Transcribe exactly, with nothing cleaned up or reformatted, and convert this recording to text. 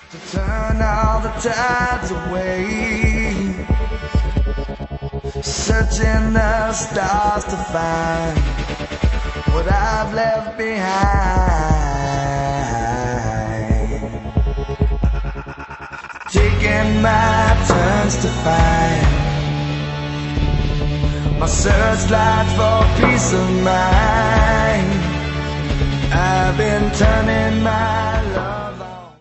to turn all the tides away, searching the stars to find what I've left behind, taking my turns to find my searchlight for peace of mind. I've been turning my love